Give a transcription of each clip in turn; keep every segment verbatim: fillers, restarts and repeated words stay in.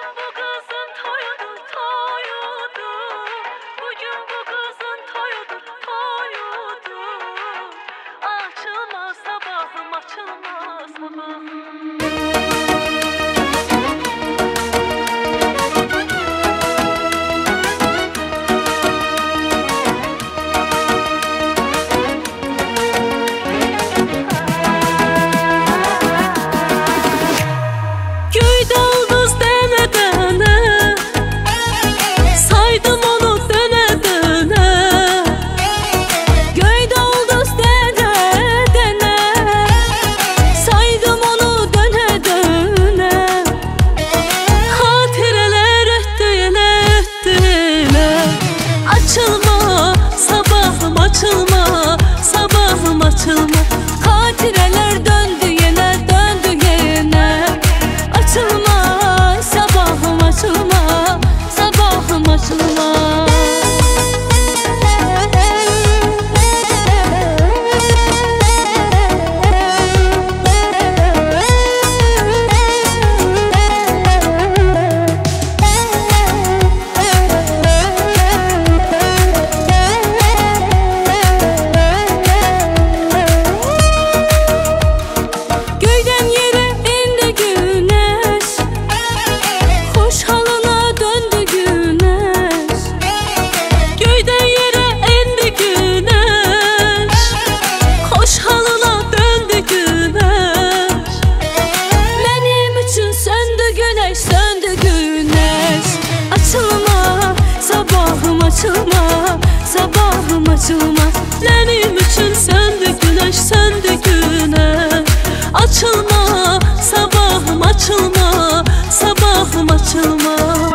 bu kızın toyudur, toyudur. Bugün bu kızın toyudur, toyudur. Açılmaz sabahım, açılmaz sabahım. Açılma, sabahım açılma. Hatireler döndü yine, döndü yine. Açılma, sabahım açılma, sabahım açılma. Açılma, sabahım açılma. Benim için söndü güneş, söndü güneş. Açılma, sabahım açılma, sabahım açılma.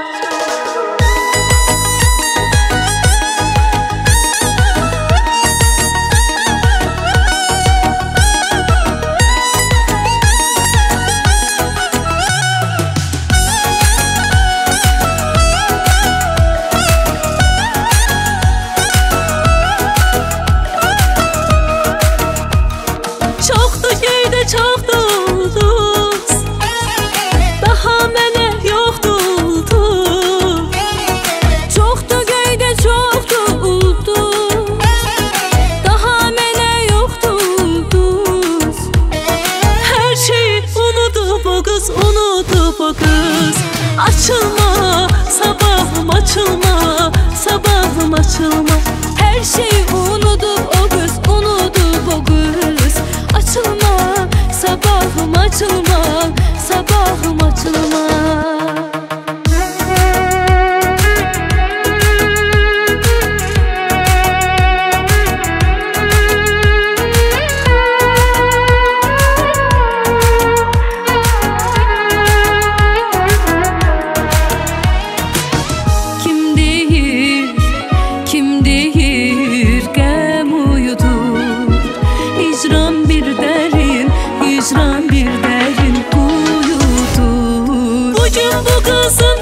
Çokdu ulduz, daha mene yoktu ulduz. Çokdu göyde çoktu ulduz, daha mene yoktu ulduz. Her şeyi unutup o kız, unutup o kız. Açılma, sabahım açılma, sabahım açılma. Her şeyi unutup o kız, unutup o kız. Açılma, sabahım açılma, sabahım açılma. Kim değil, kim değil gem uyudur. Hicran bir derin, hicran bir derin kuyudur. Bugün bu kızın